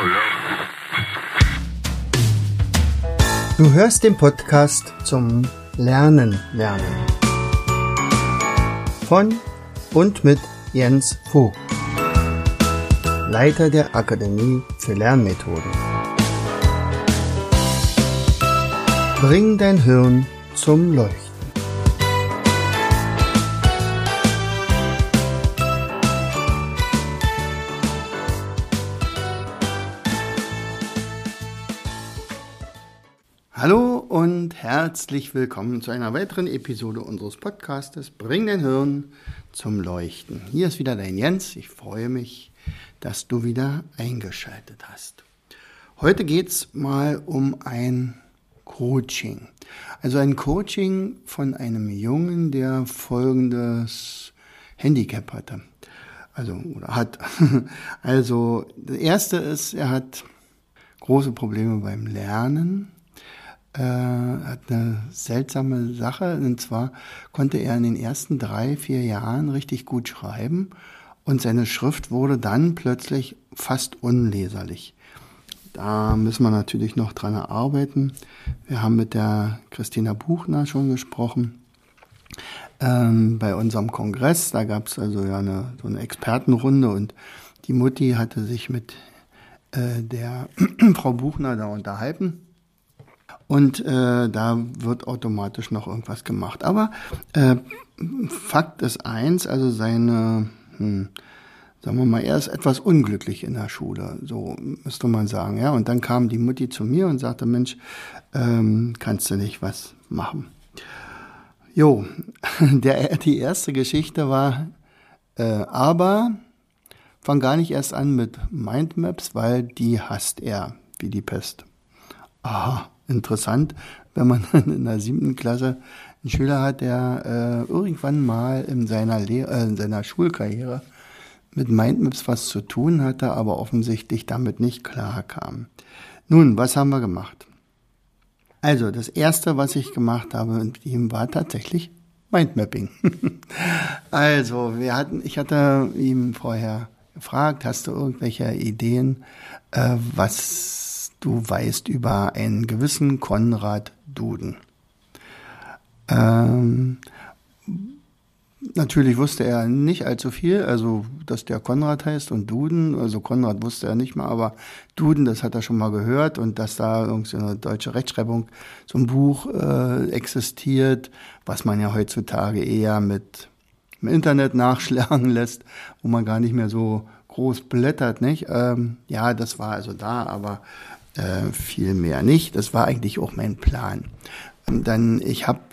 Du hörst den Podcast zum Lernen. Von und mit Jens Vogt, Leiter der Akademie für Lernmethoden. Bring dein Hirn zum Leuchten. Hallo und herzlich willkommen zu einer weiteren Episode unseres Podcastes Bring dein Hirn zum Leuchten. Hier ist wieder dein Jens. Ich freue mich, dass du wieder eingeschaltet hast. Heute geht es mal um ein Coaching. Also ein Coaching von einem Jungen, der folgendes Handicap hatte. Hat. Also das erste ist, er hat große Probleme beim Lernen. Hat eine seltsame Sache, und zwar konnte er in den ersten 3-4 Jahren richtig gut schreiben und seine Schrift wurde dann plötzlich fast unleserlich. Da müssen wir natürlich noch dran arbeiten. Wir haben mit der Christina Buchner schon gesprochen. Bei unserem Kongress, da gab es also ja so eine Expertenrunde und die Mutti hatte sich mit der Frau Buchner da unterhalten. Und da wird automatisch noch irgendwas gemacht. Aber Fakt ist eins, also sagen wir mal, er ist etwas unglücklich in der Schule, so müsste man sagen. Ja. Und dann kam die Mutti zu mir und sagte, Mensch, kannst du nicht was machen? Jo, die erste Geschichte war, aber fang gar nicht erst an mit Mindmaps, weil die hasst er wie die Pest. Aha. Interessant, wenn man in der 7. Klasse einen Schüler hat, der irgendwann mal in seiner Schulkarriere mit Mindmaps was zu tun hatte, aber offensichtlich damit nicht klarkam. Nun, was haben wir gemacht? Also, das erste, was ich gemacht habe mit ihm, war tatsächlich Mindmapping. Also, ich hatte ihm vorher gefragt, hast du irgendwelche Ideen, was du weißt über einen gewissen Konrad Duden. Natürlich wusste er nicht allzu viel, also dass der Konrad heißt und Duden, also Konrad wusste er nicht mal, aber Duden, das hat er schon mal gehört und dass da irgendwie eine deutsche Rechtschreibung, so ein Buch existiert, was man ja heutzutage eher mit im Internet nachschlagen lässt, wo man gar nicht mehr so groß blättert, nicht? Ja, das war also da, aber viel mehr nicht. Das war eigentlich auch mein Plan. Dann ich habe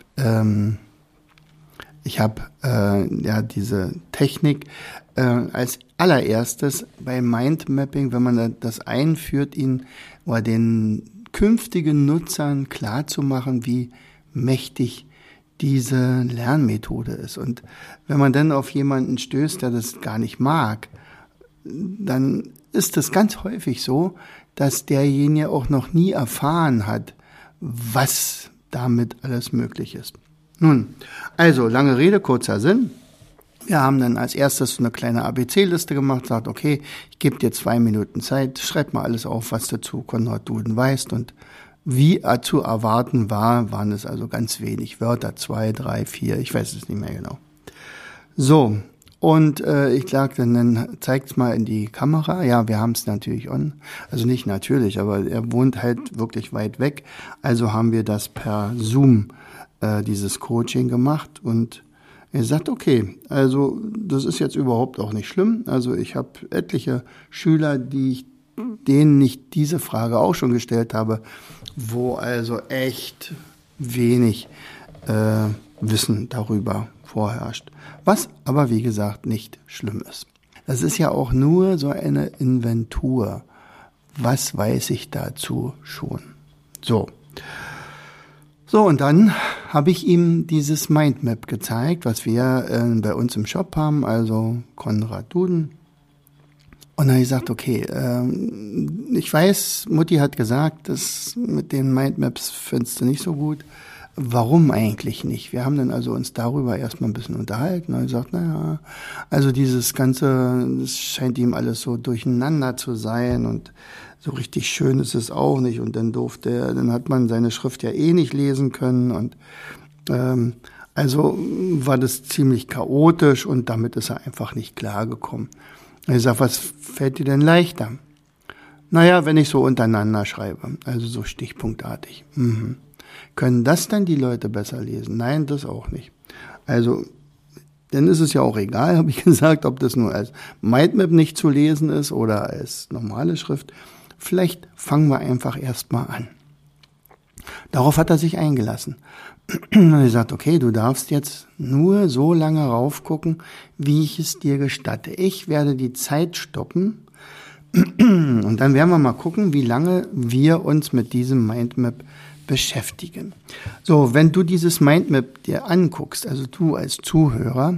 diese Technik als allererstes bei Mindmapping, wenn man das einführt, ihn oder den künftigen Nutzern klarzumachen, wie mächtig diese Lernmethode ist. Und wenn man dann auf jemanden stößt, der das gar nicht mag, dann ist es ganz häufig so, dass derjenige auch noch nie erfahren hat, was damit alles möglich ist. Nun, also lange Rede, kurzer Sinn. Wir haben dann als erstes so eine kleine ABC-Liste gemacht, sagt, okay, ich gebe dir 2 Minuten Zeit, schreib mal alles auf, was du zu Konrad Duden weißt und wie zu erwarten waren es also ganz wenig Wörter, 2, 3, 4, ich weiß es nicht mehr genau. So. Und ich sagte, dann zeigt's mal in die Kamera. Ja, wir haben es natürlich on. Also nicht natürlich, aber er wohnt halt wirklich weit weg. Also haben wir das per Zoom, dieses Coaching gemacht. Und er sagt, okay, also das ist jetzt überhaupt auch nicht schlimm. Also ich habe etliche Schüler, denen ich diese Frage auch schon gestellt habe, wo also echt wenig Wissen darüber vorherrscht. Was aber, wie gesagt, nicht schlimm ist. Das ist ja auch nur so eine Inventur. Was weiß ich dazu schon? So, und dann habe ich ihm dieses Mindmap gezeigt, was wir bei uns im Shop haben, also Konrad Duden. Und dann habe ich gesagt, okay, ich weiß, Mutti hat gesagt, das mit den Mindmaps findest du nicht so gut. warum eigentlich nicht? Wir haben dann also uns darüber erstmal ein bisschen unterhalten und gesagt, naja, also dieses Ganze, das scheint ihm alles so durcheinander zu sein und so richtig schön ist es auch nicht. Und dann hat man seine Schrift ja eh nicht lesen können und also war das ziemlich chaotisch und damit ist er einfach nicht klargekommen. Ich sag, was fällt dir denn leichter? Naja, wenn ich so untereinander schreibe, also so stichpunktartig. Können das dann die Leute besser lesen? Nein, das auch nicht. Also, dann ist es ja auch egal, habe ich gesagt, ob das nur als Mindmap nicht zu lesen ist oder als normale Schrift. Vielleicht fangen wir einfach erstmal an. Darauf hat er sich eingelassen. Und er sagt, okay, du darfst jetzt nur so lange raufgucken, wie ich es dir gestatte. Ich werde die Zeit stoppen und dann werden wir mal gucken, wie lange wir uns mit diesem Mindmap beschäftigen. So, wenn du dieses Mindmap dir anguckst, also du als Zuhörer,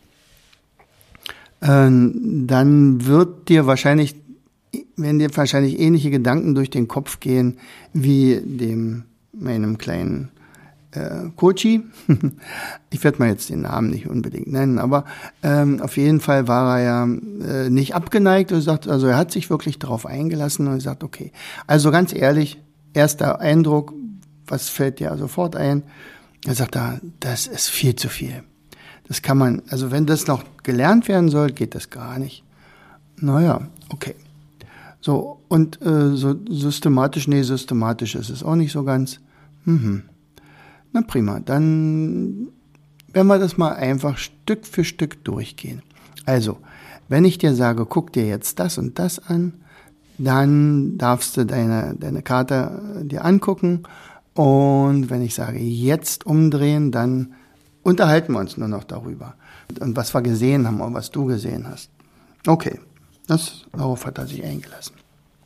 dann werden dir wahrscheinlich ähnliche Gedanken durch den Kopf gehen wie meinem kleinen Kochi. Ich werde mal jetzt den Namen nicht unbedingt nennen, aber auf jeden Fall war er ja nicht abgeneigt und sagt, also er hat sich wirklich darauf eingelassen und sagt, okay, also ganz ehrlich, erster Eindruck, was fällt dir sofort ein? Er sagt, das ist viel zu viel. Das kann man, also wenn das noch gelernt werden soll, geht das gar nicht. Naja, okay. So, und so systematisch ist es auch nicht so ganz. Na prima, dann werden wir das mal einfach Stück für Stück durchgehen. Also, wenn ich dir sage, guck dir jetzt das und das an, dann darfst du deine Karte dir angucken und wenn ich sage, jetzt umdrehen, dann unterhalten wir uns nur noch darüber und was wir gesehen haben und was du gesehen hast. Okay, darauf hat er sich eingelassen.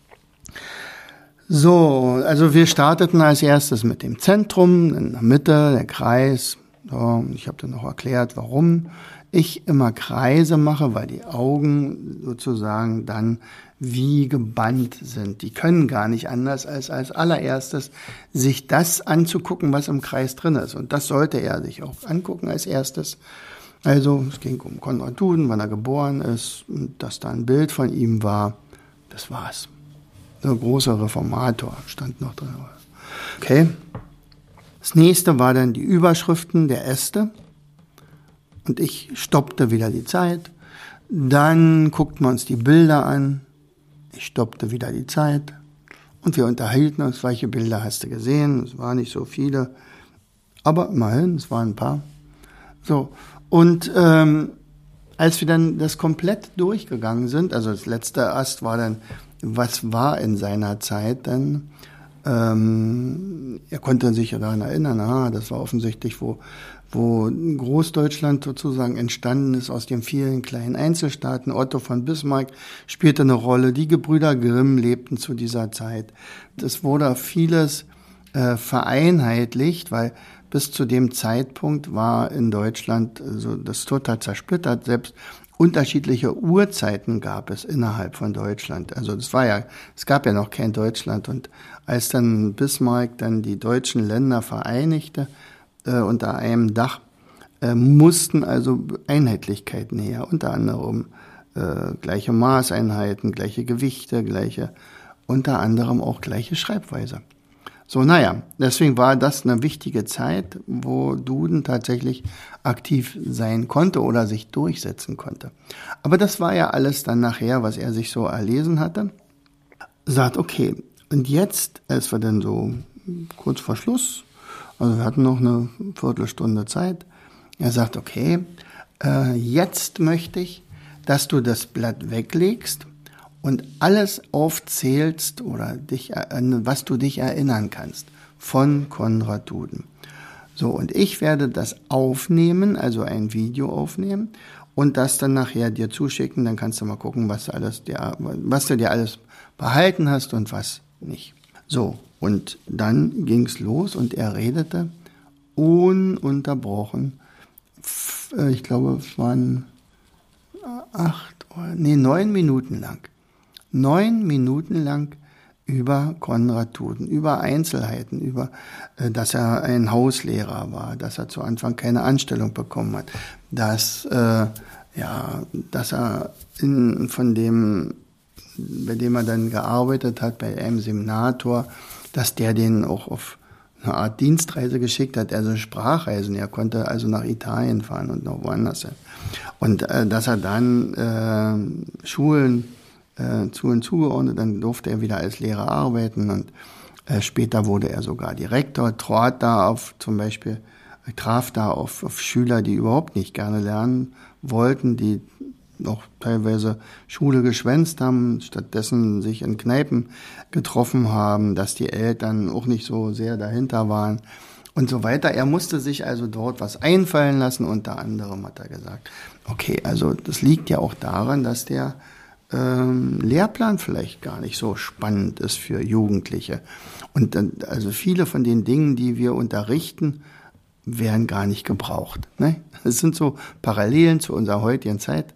So, also wir starteten als erstes mit dem Zentrum, in der Mitte, der Kreis. So, ich habe dann noch erklärt, warum ich immer Kreise mache, weil die Augen sozusagen dann wie gebannt sind. Die können gar nicht anders als allererstes sich das anzugucken, was im Kreis drin ist. Und das sollte er sich auch angucken als erstes. Also es ging um Konrad Duden, wann er geboren ist, dass da ein Bild von ihm war. Das war's. So ein großer Reformator stand noch drin. Okay. Das nächste war dann die Überschriften der Äste. Und ich stoppte wieder die Zeit. Dann guckten wir uns die Bilder an. Ich stoppte wieder die Zeit. Und wir unterhielten uns, welche Bilder hast du gesehen. Es waren nicht so viele. Aber immerhin, es waren ein paar. So. Und als wir dann das komplett durchgegangen sind, also das letzte Ast war dann, was war in seiner Zeit dann? Er konnte sich daran erinnern, das war offensichtlich, wo Großdeutschland sozusagen entstanden ist aus den vielen kleinen Einzelstaaten. Otto von Bismarck spielte eine Rolle. Die Gebrüder Grimm lebten zu dieser Zeit. Es wurde vieles vereinheitlicht, weil bis zu dem Zeitpunkt war in Deutschland das total zersplittert. Selbst unterschiedliche Uhrzeiten gab es innerhalb von Deutschland. Also es gab ja noch kein Deutschland. Und als dann Bismarck dann die deutschen Länder vereinigte unter einem Dach, mussten also Einheitlichkeiten her. Unter anderem gleiche Maßeinheiten, gleiche Gewichte, unter anderem auch gleiche Schreibweise. So, deswegen war das eine wichtige Zeit, wo Duden tatsächlich aktiv sein konnte oder sich durchsetzen konnte. Aber das war ja alles dann nachher, was er sich so erlesen hatte. Sagt, okay, und jetzt, als wir dann so kurz vor Schluss, also wir hatten noch eine Viertelstunde Zeit, er sagt, okay, jetzt möchte ich, dass du das Blatt weglegst und alles aufzählst oder was du dich erinnern kannst von Konrad Duden. So, und ich werde das aufnehmen, also ein Video aufnehmen und das dann nachher dir zuschicken, dann kannst du mal gucken, was du dir alles behalten hast und was nicht. So, und dann ging's los und er redete ununterbrochen. Ich glaube, es waren 9 Minuten lang. 9 Minuten lang über Konrad Duden, über Einzelheiten, über, dass er ein Hauslehrer war, dass er zu Anfang keine Anstellung bekommen hat, dass er bei dem er dann gearbeitet hat, bei einem Seminator, dass der den auch auf eine Art Dienstreise geschickt hat, also Sprachreisen. Er konnte also nach Italien fahren und noch woanders hin. Und dass er dann Schulen zugeordnet, dann durfte er wieder als Lehrer arbeiten und später wurde er sogar Direktor, traf da auf Schüler, die überhaupt nicht gerne lernen wollten, die noch teilweise Schule geschwänzt haben, stattdessen sich in Kneipen getroffen haben, dass die Eltern auch nicht so sehr dahinter waren und so weiter. Er musste sich also dort was einfallen lassen. Unter anderem hat er gesagt, okay, also das liegt ja auch daran, dass der Lehrplan vielleicht gar nicht so spannend ist für Jugendliche. Und dann, also viele von den Dingen, die wir unterrichten, werden gar nicht gebraucht. Ne? Das sind so Parallelen zu unserer heutigen Zeit.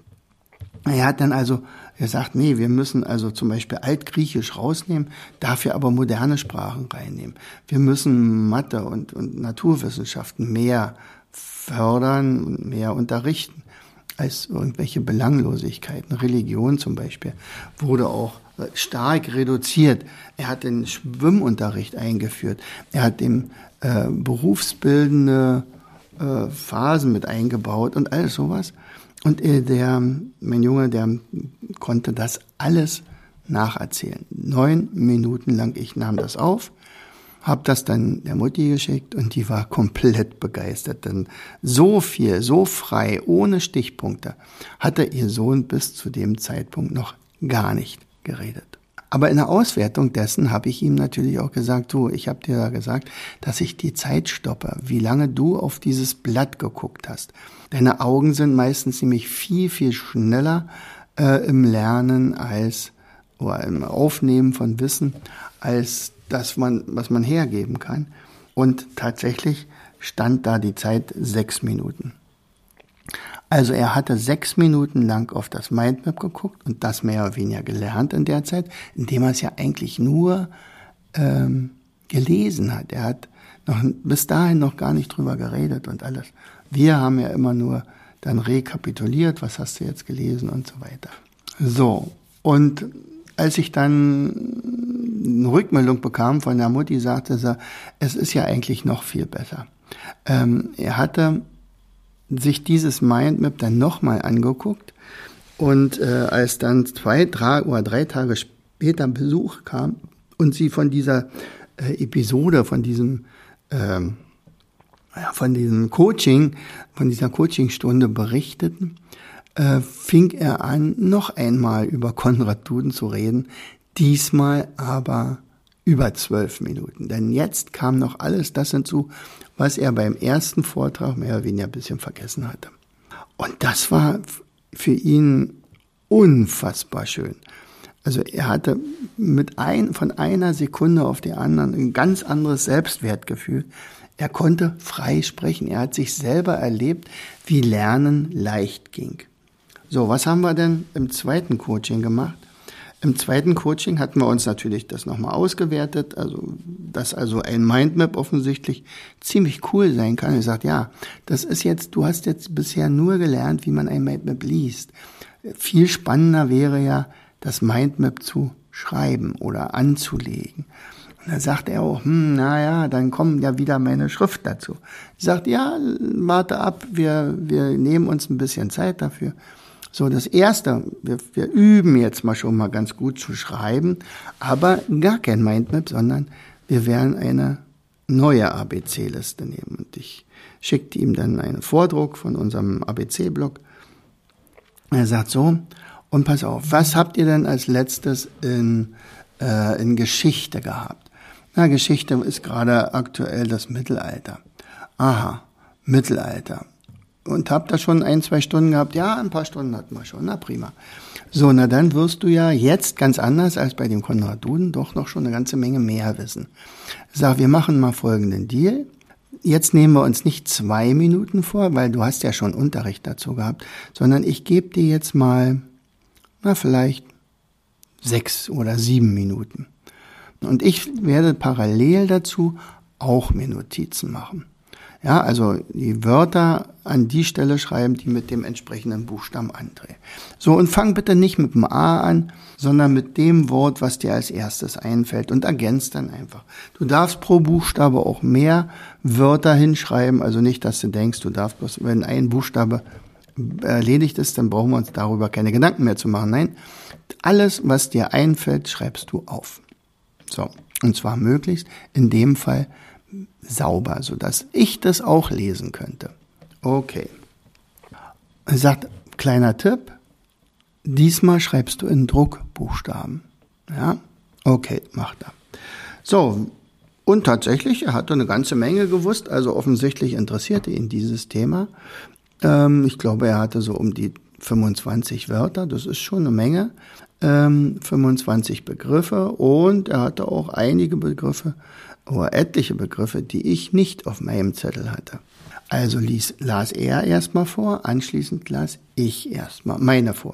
Er hat dann also gesagt, nee, wir müssen also zum Beispiel Altgriechisch rausnehmen, dafür aber moderne Sprachen reinnehmen. Wir müssen Mathe und Naturwissenschaften mehr fördern und mehr unterrichten als irgendwelche Belanglosigkeiten. Religion zum Beispiel wurde auch stark reduziert. Er hat den Schwimmunterricht eingeführt. Er hat dem berufsbildende Phasen mit eingebaut und alles sowas. Und mein Junge, der konnte das alles nacherzählen. 9 Minuten lang, ich nahm das auf, habe das dann der Mutti geschickt und die war komplett begeistert. Denn so viel, so frei, ohne Stichpunkte, hatte ihr Sohn bis zu dem Zeitpunkt noch gar nicht geredet. Aber in der Auswertung dessen habe ich ihm natürlich auch gesagt, du, ich habe dir gesagt, dass ich die Zeit stoppe, wie lange du auf dieses Blatt geguckt hast. Deine Augen sind meistens nämlich viel, viel schneller im Lernen oder im Aufnehmen von Wissen, als das, was man hergeben kann. Und tatsächlich stand da die Zeit 6 Minuten. Also er hatte 6 Minuten lang auf das Mindmap geguckt und das mehr oder weniger gelernt in der Zeit, indem er es ja eigentlich nur gelesen hat. Er hat bis dahin noch gar nicht drüber geredet und alles. Wir haben ja immer nur dann rekapituliert, was hast du jetzt gelesen und so weiter. So, und als ich dann eine Rückmeldung bekam von der Mutti, sagte sie, es ist ja eigentlich noch viel besser. Er hatte sich dieses Mindmap dann nochmal angeguckt und als dann 2 oder 3 Tage später Besuch kam und sie von dieser Episode, von diesem Coaching, von dieser Coachingstunde berichteten, fing er an, noch einmal über Konrad Duden zu reden, diesmal aber über 12 Minuten. Denn jetzt kam noch alles das hinzu, was er beim ersten Vortrag mehr oder weniger ein bisschen vergessen hatte. Und das war für ihn unfassbar schön. Also er hatte von einer Sekunde auf die andere ein ganz anderes Selbstwertgefühl. Er konnte frei sprechen. Er hat sich selber erlebt, wie Lernen leicht ging. So, was haben wir denn im zweiten Coaching gemacht? Im zweiten Coaching hatten wir uns natürlich das nochmal ausgewertet, also dass also ein Mindmap offensichtlich ziemlich cool sein kann. Er sagt, ja, du hast jetzt bisher nur gelernt, wie man ein Mindmap liest. Viel spannender wäre ja, das Mindmap zu schreiben oder anzulegen. Und dann sagt er auch, dann kommt ja wieder meine Schrift dazu. Er sagt, ja, warte ab, wir nehmen uns ein bisschen Zeit dafür. So, das Erste, wir üben jetzt schon mal ganz gut zu schreiben, aber gar kein Mindmap, sondern wir werden eine neue ABC-Liste nehmen. Und ich schickte ihm dann einen Vordruck von unserem ABC-Blog. Er sagt so, und pass auf, was habt ihr denn als letztes in Geschichte gehabt? Na, Geschichte ist gerade aktuell das Mittelalter. Aha, Mittelalter. Und habt ihr schon 1-2 Stunden gehabt? Ja, ein paar Stunden hatten wir schon. Na prima. So, na dann wirst du ja jetzt ganz anders als bei dem Konrad Duden doch noch schon eine ganze Menge mehr wissen. Sag, wir machen mal folgenden Deal. Jetzt nehmen wir uns nicht 2 Minuten vor, weil du hast ja schon Unterricht dazu gehabt, sondern ich gebe dir jetzt mal, vielleicht 6 oder 7 Minuten. Und ich werde parallel dazu auch mir Notizen machen. Ja, also die Wörter an die Stelle schreiben, die mit dem entsprechenden Buchstaben andrehen. So, und fang bitte nicht mit dem A an, sondern mit dem Wort, was dir als erstes einfällt und ergänzt dann einfach. Du darfst pro Buchstabe auch mehr Wörter hinschreiben, also nicht, dass du denkst, du darfst bloß, wenn ein Buchstabe erledigt ist, dann brauchen wir uns darüber keine Gedanken mehr zu machen. Nein, alles, was dir einfällt, schreibst du auf. So, und zwar möglichst in dem Fall sauber, sodass ich das auch lesen könnte. Okay. Er sagt, kleiner Tipp, diesmal schreibst du in Druckbuchstaben. Ja, okay, macht er. So, und tatsächlich, er hatte eine ganze Menge gewusst, also offensichtlich interessierte ihn dieses Thema. Ich glaube, er hatte so um die 25 Wörter, das ist schon eine Menge, 25 Begriffe, und er hatte auch einige Begriffe oder etliche Begriffe, die ich nicht auf meinem Zettel hatte. Also las er erstmal vor, anschließend las ich erstmal meine vor.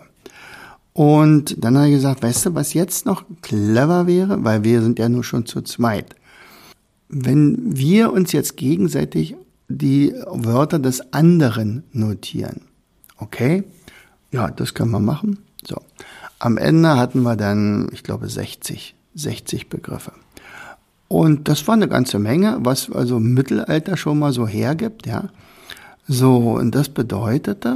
Und dann hat er gesagt, weißt du, was jetzt noch clever wäre, weil wir sind ja nur schon zu zweit. Wenn wir uns jetzt gegenseitig die Wörter des anderen notieren. Okay? Ja, das können wir machen. So. Am Ende hatten wir dann, ich glaube, 60 Begriffe. Und das war eine ganze Menge, was also Mittelalter schon mal so hergibt, ja. So, und das bedeutete,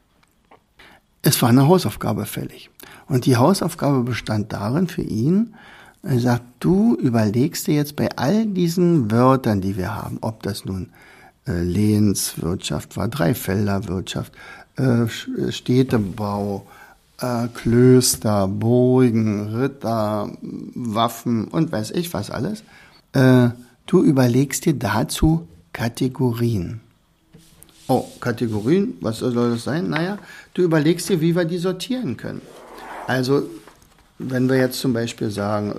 es war eine Hausaufgabe fällig. Und die Hausaufgabe bestand darin für ihn, er sagt, du überlegst dir jetzt bei all diesen Wörtern, die wir haben, ob das nun Lehenswirtschaft war, Dreifelderwirtschaft, Städtebau, Klöster, Burgen, Ritter, Waffen und weiß ich was alles. Du überlegst dir dazu Kategorien. Oh, Kategorien, was soll das sein? Naja, du überlegst dir, wie wir die sortieren können. Also, wenn wir jetzt zum Beispiel sagen,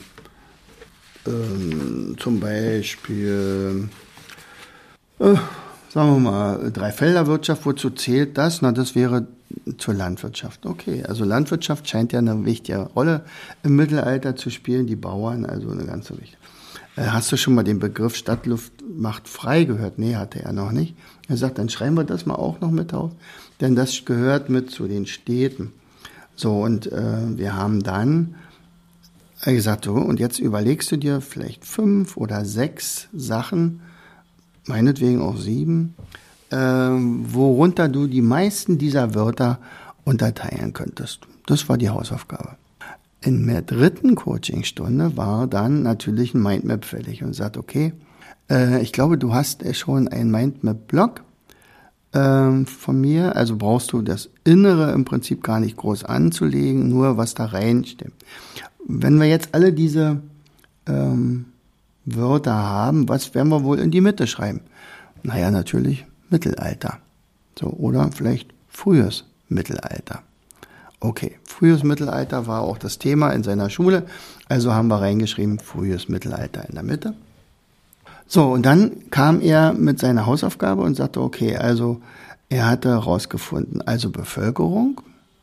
sagen wir mal, Dreifelderwirtschaft, wozu zählt das? Na, das wäre zur Landwirtschaft. Okay, also Landwirtschaft scheint ja eine wichtige Rolle im Mittelalter zu spielen, die Bauern, also eine ganze wichtige. Hast du schon mal den Begriff Stadtluft macht frei gehört? Nee, hatte er noch nicht. Er sagt, dann schreiben wir das mal auch noch mit auf, denn das gehört mit zu den Städten. So, und wir haben dann gesagt, so, und jetzt überlegst du dir vielleicht 5 oder 6 Sachen, meinetwegen auch 7, worunter du die meisten dieser Wörter unterteilen könntest. Das war die Hausaufgabe. In der 3. Coachingstunde war dann natürlich ein Mindmap fällig und sagt, okay, ich glaube, du hast schon einen Mindmap-Blog von mir, also brauchst du das Innere im Prinzip gar nicht groß anzulegen, nur was da reinsteht. Wenn wir jetzt alle diese Wörter haben, was werden wir wohl in die Mitte schreiben? Naja, natürlich Mittelalter. So, oder vielleicht frühes Mittelalter. Okay, frühes Mittelalter war auch das Thema in seiner Schule, also haben wir reingeschrieben, frühes Mittelalter in der Mitte. So, und dann kam er mit seiner Hausaufgabe und sagte, okay, also er hatte herausgefunden, also Bevölkerung,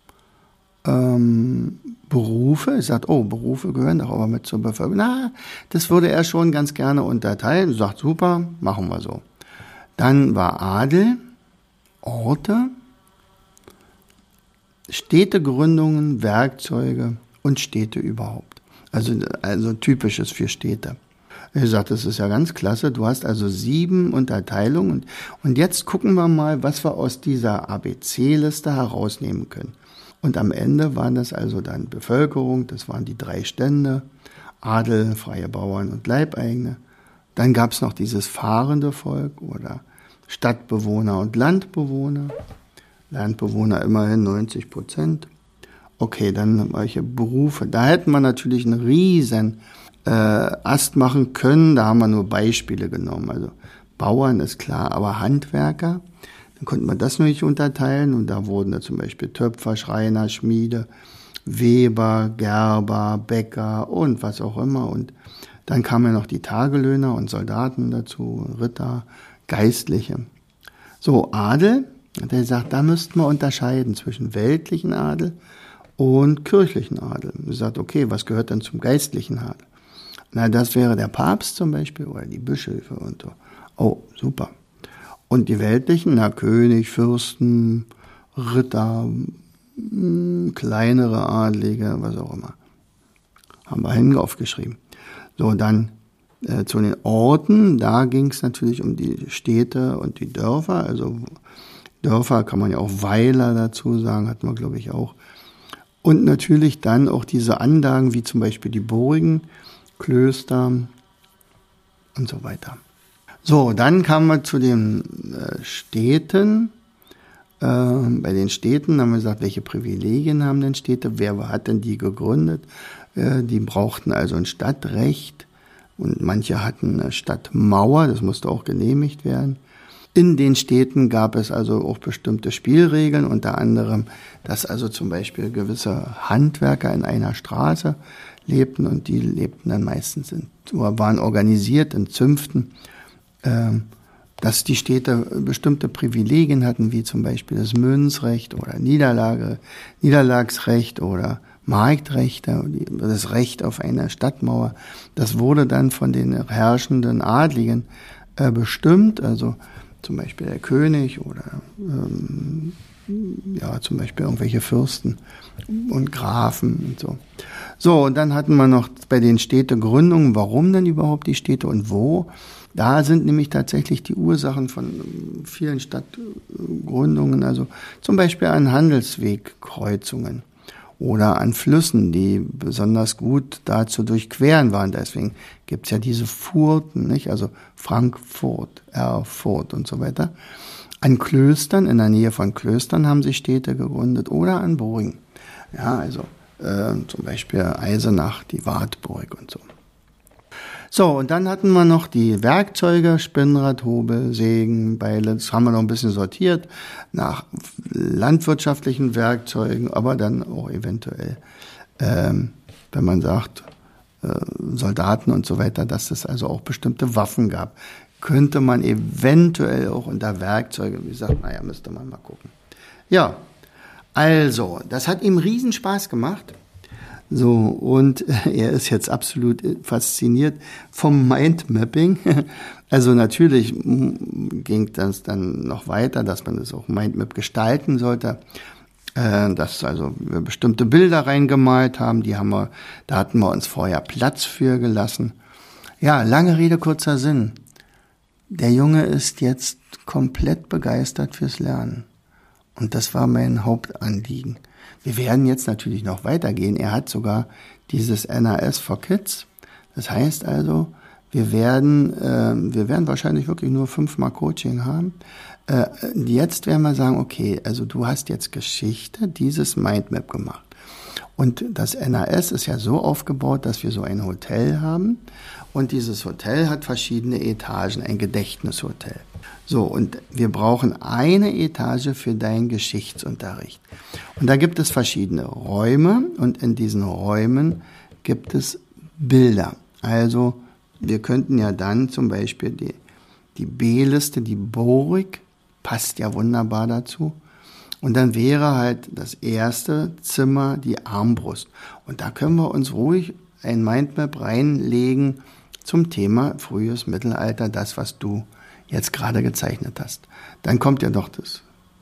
Berufe, er sagt, oh, Berufe gehören doch aber mit zur Bevölkerung. Na, das würde er schon ganz gerne unterteilen. Er sagt, super, machen wir so. Dann war Adel, Orte, Städtegründungen, Werkzeuge und Städte überhaupt. Also typisches für Städte. Er sagt, das ist ja ganz klasse. Du hast also 7 Unterteilungen. Und jetzt gucken wir mal, was wir aus dieser ABC-Liste herausnehmen können. Und am Ende waren das also dann Bevölkerung, das waren die 3 Stände, Adel, freie Bauern und Leibeigene. Dann gab es noch dieses fahrende Volk oder Stadtbewohner und Landbewohner. Landbewohner immerhin 90%. Okay, dann welche Berufe. Da hätten wir natürlich einen riesen Ast machen können. Da haben wir nur Beispiele genommen. Also Bauern ist klar, aber Handwerker, dann konnten wir das noch nicht unterteilen. Und da wurden da zum Beispiel Töpfer, Schreiner, Schmiede, Weber, Gerber, Bäcker und was auch immer. Und dann kamen ja noch die Tagelöhner und Soldaten dazu, Ritter, Geistliche. So, Adel, der sagt, da müssten wir unterscheiden zwischen weltlichen Adel und kirchlichen Adel. Er sagt, okay, was gehört dann zum geistlichen Adel? Na, das wäre der Papst zum Beispiel oder die Bischöfe und so. Oh, super. Und die weltlichen, na, König, Fürsten, Ritter, kleinere Adlige, was auch immer. Haben wir hinten aufgeschrieben. So, dann zu den Orten, da ging es natürlich um die Städte und die Dörfer. Also Dörfer kann man ja auch Weiler dazu sagen, hat man, glaube ich, auch. Und natürlich dann auch diese Anlagen, wie zum Beispiel die Burgen, Klöster und so weiter. So, dann kamen wir zu den Städten. Bei den Städten haben wir gesagt, welche Privilegien haben denn Städte? Wer hat denn die gegründet? Die brauchten also ein Stadtrecht und manche hatten eine Stadtmauer, das musste auch genehmigt werden. In den Städten gab es also auch bestimmte Spielregeln, unter anderem, dass also zum Beispiel gewisse Handwerker in einer Straße lebten und die lebten dann meistens waren organisiert in Zünften, dass die Städte bestimmte Privilegien hatten, wie zum Beispiel das Münzrecht oder Niederlagsrecht oder Marktrechte, das Recht auf eine Stadtmauer. Das wurde dann von den herrschenden Adligen bestimmt, also zum Beispiel der König oder zum Beispiel irgendwelche Fürsten und Grafen und so. So, und dann hatten wir noch bei den Städtegründungen, warum denn überhaupt die Städte und wo? Da sind nämlich tatsächlich die Ursachen von vielen Stadtgründungen, also zum Beispiel an Handelswegkreuzungen oder an Flüssen, die besonders gut da zu durchqueren waren. Deswegen gibt's ja diese Furten, nicht? Also Frankfurt, Erfurt und so weiter. An Klöstern, in der Nähe von Klöstern haben sich Städte gegründet oder an Burgen. Ja, also zum Beispiel Eisenach, die Wartburg und so. So, und dann hatten wir noch die Werkzeuge, Spinnrad, Hobel, Sägen, Beile. Das haben wir noch ein bisschen sortiert nach landwirtschaftlichen Werkzeugen, aber dann auch eventuell, wenn man sagt, Soldaten und so weiter, dass es also auch bestimmte Waffen gab. Könnte man eventuell auch unter Werkzeuge, wie gesagt, naja, müsste man mal gucken. Ja, also, das hat ihm riesen Spaß gemacht. So, und er ist jetzt absolut fasziniert vom Mindmapping. Also natürlich ging das dann noch weiter, dass man das auch Mindmap gestalten sollte. Dass also wir bestimmte Bilder reingemalt haben, da hatten wir uns vorher Platz für gelassen. Ja, lange Rede, kurzer Sinn. Der Junge ist jetzt komplett begeistert fürs Lernen. Und das war mein Hauptanliegen. Wir werden jetzt natürlich noch weitergehen. Er hat sogar dieses NAS for Kids. Das heißt also, wir werden wahrscheinlich wirklich nur 5-mal Coaching haben. Jetzt werden wir sagen, okay, also du hast jetzt Geschichte, dieses Mindmap gemacht. Und das NAS ist ja so aufgebaut, dass wir so ein Hotel haben. Und dieses Hotel hat verschiedene Etagen, ein Gedächtnishotel. So, und wir brauchen eine Etage für deinen Geschichtsunterricht. Und da gibt es verschiedene Räume und in diesen Räumen gibt es Bilder. Also wir könnten ja dann zum Beispiel die B-Liste, die Burg, passt ja wunderbar dazu. Und dann wäre halt das erste Zimmer die Armbrust. Und da können wir uns ruhig ein Mindmap reinlegen zum Thema frühes Mittelalter, das, was du jetzt gerade gezeichnet hast. Dann kommt ja noch das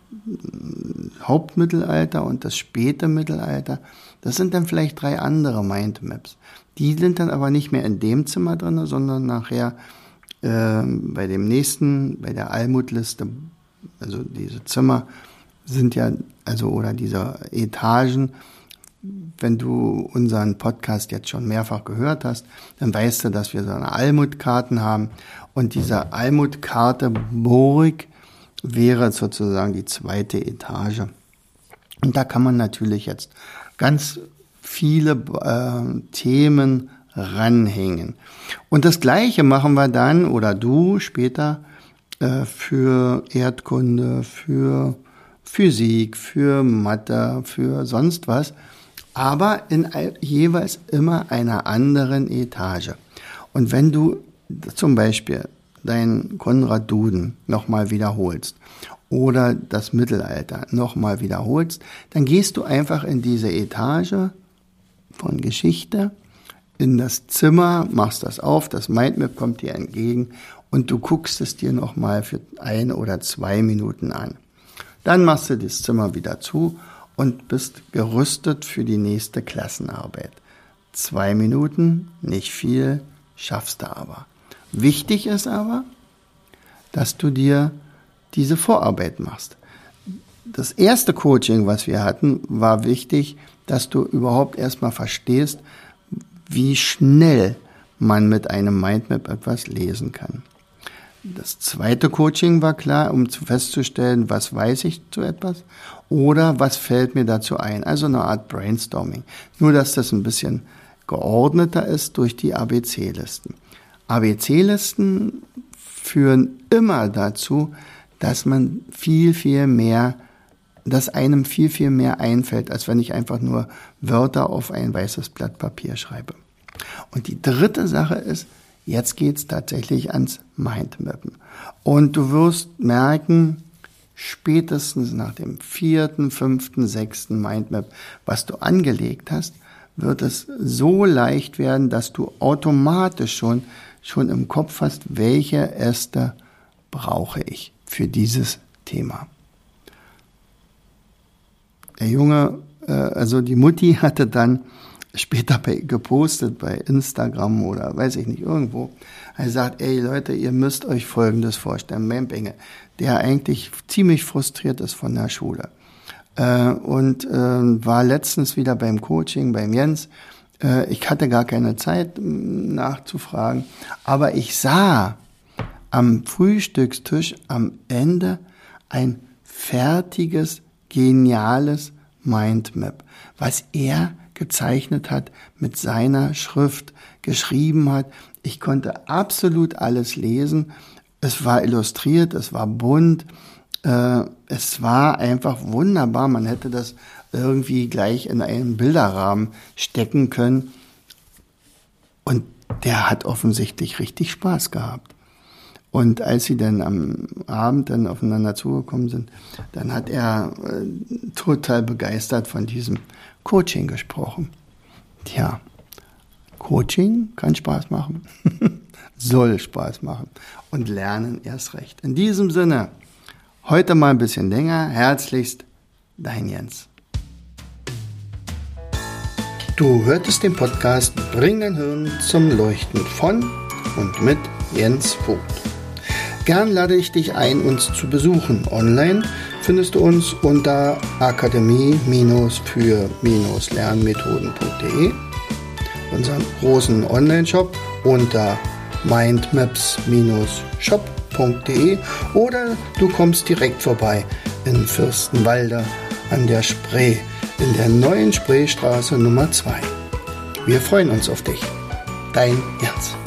Hauptmittelalter und das späte Mittelalter. Das sind dann vielleicht 3 andere Mindmaps. Die sind dann aber nicht mehr in dem Zimmer drin, sondern nachher bei dem nächsten, bei der Almutliste. Also diese Zimmer sind ja, also oder diese Etagen. Wenn du unseren Podcast jetzt schon mehrfach gehört hast, dann weißt du, dass wir so eine Almutkarten haben. Und diese Almutkarte Burg wäre sozusagen die 2. Etage. Und da kann man natürlich jetzt ganz viele Themen ranhängen. Und das Gleiche machen wir dann, oder du später, für Erdkunde, für Physik, für Mathe, für sonst was, aber in jeweils immer einer anderen Etage. Und wenn du zum Beispiel deinen Konrad Duden nochmal wiederholst oder das Mittelalter nochmal wiederholst, dann gehst du einfach in diese Etage von Geschichte in das Zimmer, machst das auf, das Mindmap kommt dir entgegen und du guckst es dir nochmal für 1 oder 2 Minuten an. Dann machst du das Zimmer wieder zu und bist gerüstet für die nächste Klassenarbeit. 2 Minuten, nicht viel, schaffst du aber. Wichtig ist aber, dass du dir diese Vorarbeit machst. Das erste Coaching, was wir hatten, war wichtig, dass du überhaupt erstmal verstehst, wie schnell man mit einem Mindmap etwas lesen kann. Das zweite Coaching war klar, um festzustellen, was weiß ich zu etwas oder was fällt mir dazu ein. Also eine Art Brainstorming. Nur, dass das ein bisschen geordneter ist durch die ABC-Listen. ABC-Listen führen immer dazu, dass einem viel, viel mehr einfällt, als wenn ich einfach nur Wörter auf ein weißes Blatt Papier schreibe. Und die dritte Sache ist, jetzt geht's tatsächlich ans Mindmappen. Und du wirst merken, spätestens nach dem 4., 5., 6. Mindmap, was du angelegt hast, wird es so leicht werden, dass du automatisch schon im Kopf hast, welche Äste brauche ich für dieses Thema. Der Junge, also die Mutti hatte dann später gepostet bei Instagram oder weiß ich nicht, irgendwo. Er sagt, ey Leute, ihr müsst euch Folgendes vorstellen. Mein Bengel, der eigentlich ziemlich frustriert ist von der Schule und war letztens wieder beim Coaching beim Jens. Ich hatte gar keine Zeit nachzufragen, aber ich sah am Frühstückstisch am Ende ein fertiges, geniales Mindmap, was er gezeichnet hat, mit seiner Schrift geschrieben hat. Ich konnte absolut alles lesen. Es war illustriert, es war bunt, es war einfach wunderbar. Man hätte das irgendwie gleich in einen Bilderrahmen stecken können. Und der hat offensichtlich richtig Spaß gehabt. Und als sie dann am Abend dann aufeinander zugekommen sind, dann hat er total begeistert von diesem Coaching gesprochen. Tja, Coaching kann Spaß machen, soll Spaß machen und Lernen erst recht. In diesem Sinne, heute mal ein bisschen länger, herzlichst, dein Jens. Du hörtest den Podcast Bring dein Hirn zum Leuchten von und mit Jens Vogt. Gern lade ich dich ein, uns zu besuchen. Online findest du uns unter akademie-für-lernmethoden.de, unseren großen Online-Shop unter mindmaps-shop.de oder du kommst direkt vorbei in Fürstenwalde an der Spree, in der neuen Spreestraße Nummer 2. Wir freuen uns auf dich. Dein Jens.